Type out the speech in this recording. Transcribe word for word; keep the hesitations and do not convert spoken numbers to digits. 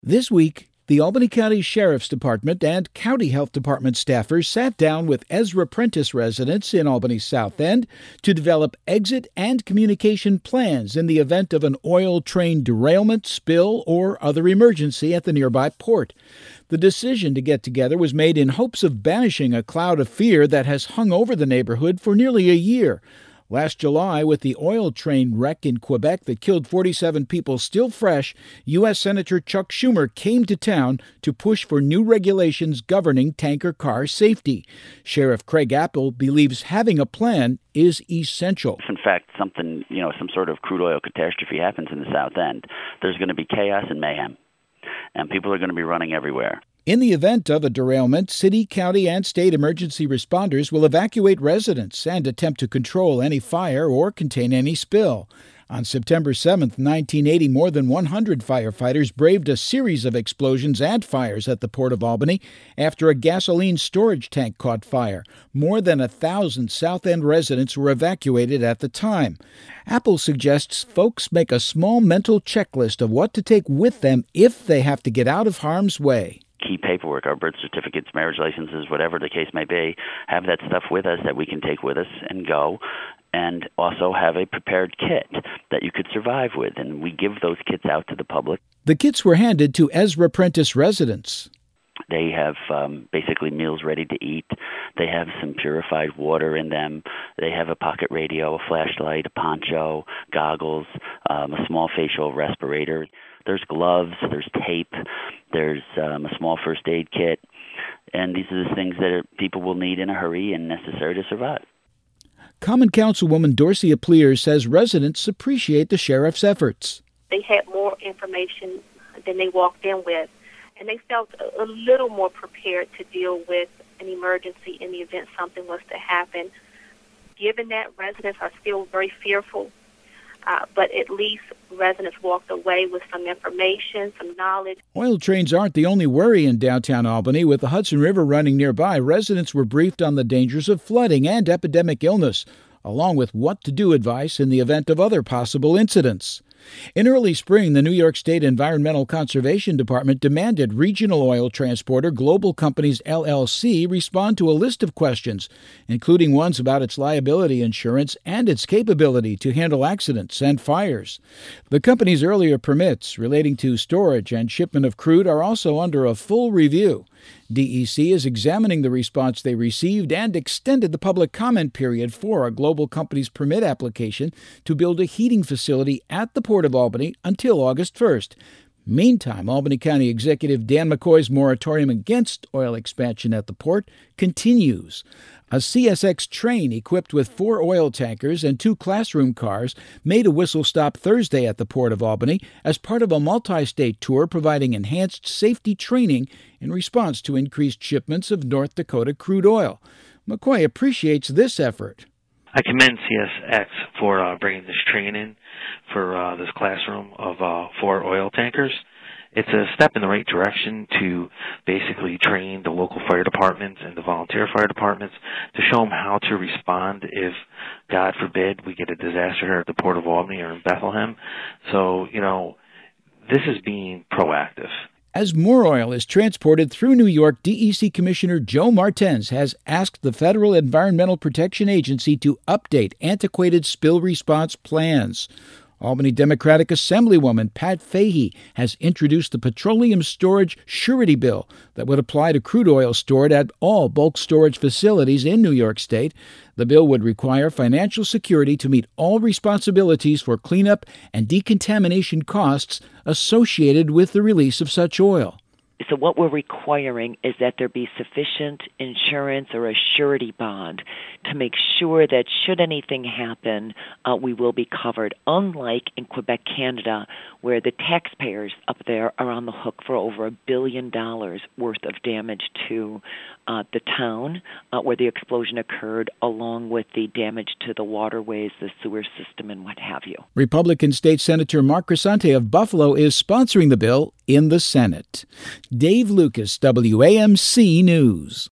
This week, the Albany County Sheriff's Department and County Health Department staffers sat down with Ezra Prentice residents in Albany's South End to develop exit and communication plans in the event of an oil train derailment, spill, or other emergency at the nearby port. The decision to get together was made in hopes of banishing a cloud of fear that has hung over the neighborhood for nearly a year. Last July, with the oil train wreck in Quebec that killed forty-seven people still fresh, U S Senator Chuck Schumer came to town to push for new regulations governing tanker car safety. Sheriff Craig Apple believes having a plan is essential. If in fact something, you know, some sort of crude oil catastrophe happens in the South End, there's going to be chaos and mayhem, and people are going to be running everywhere. In the event of a derailment, city, county, and state emergency responders will evacuate residents and attempt to control any fire or contain any spill. On September seventh, nineteen eighty, more than one hundred firefighters braved a series of explosions and fires at the Port of Albany after a gasoline storage tank caught fire. More than a thousand South End residents were evacuated at the time. Apple suggests folks make a small mental checklist of what to take with them if they have to get out of harm's way. Key paperwork, our birth certificates, marriage licenses, whatever the case may be, have that stuff with us that we can take with us and go, and also have a prepared kit that you could survive with, and we give those kits out to the public. The kits were handed to Ezra Prentice residents. They have um, basically meals ready to eat. They have some purified water in them. They have a pocket radio, a flashlight, a poncho, goggles, um, a small facial respirator. There's gloves, there's tape, there's um, a small first aid kit, and these are the things that are, people will need in a hurry and necessary to survive. Common Councilwoman Dorcia Pleer says residents appreciate the sheriff's efforts. They had more information than they walked in with, and they felt a, a little more prepared to deal with an emergency in the event something was to happen. Given that residents are still very fearful, Uh, but at least residents walked away with some information, some knowledge. Oil trains aren't the only worry in downtown Albany. With the Hudson River running nearby, residents were briefed on the dangers of flooding and epidemic illness, along with what to do advice in the event of other possible incidents. In early spring, the New York State Environmental Conservation Department demanded regional oil transporter Global Companies L L C respond to a list of questions, including ones about its liability insurance and its capability to handle accidents and fires. The company's earlier permits relating to storage and shipment of crude are also under a full review. D E C is examining the response they received and extended the public comment period for a Global Companies permit application to build a heating facility at the Port of Albany until August first. Meantime, Albany County Executive Dan McCoy's moratorium against oil expansion at the port continues. A C S X train equipped with four oil tankers and two classroom cars made a whistle stop Thursday at the Port of Albany as part of a multi-state tour providing enhanced safety training in response to increased shipments of North Dakota crude oil. McCoy appreciates this effort. I commend C S X for uh, bringing this train in for uh, this classroom of uh, four oil tankers. It's a step in the right direction to basically train the local fire departments and the volunteer fire departments to show them how to respond if, God forbid, we get a disaster here at the Port of Albany or in Bethlehem. So, you know, this is being proactive. As more oil is transported through New York, D E C Commissioner Joe Martens has asked the Federal Environmental Protection Agency to update antiquated spill response plans. Albany Democratic Assemblywoman Pat Fahey has introduced the Petroleum Storage Surety Bill that would apply to crude oil stored at all bulk storage facilities in New York State. The bill would require financial security to meet all responsibilities for cleanup and decontamination costs associated with the release of such oil. So what we're requiring is that there be sufficient insurance or a surety bond to make sure that should anything happen, uh, we will be covered, unlike in Quebec, Canada, where the taxpayers up there are on the hook for over a billion dollars worth of damage to uh, the town uh, where the explosion occurred, along with the damage to the waterways, the sewer system, and what have you. Republican State Senator Mark Crisante of Buffalo is sponsoring the bill in the Senate. Dave Lucas, W A M C News.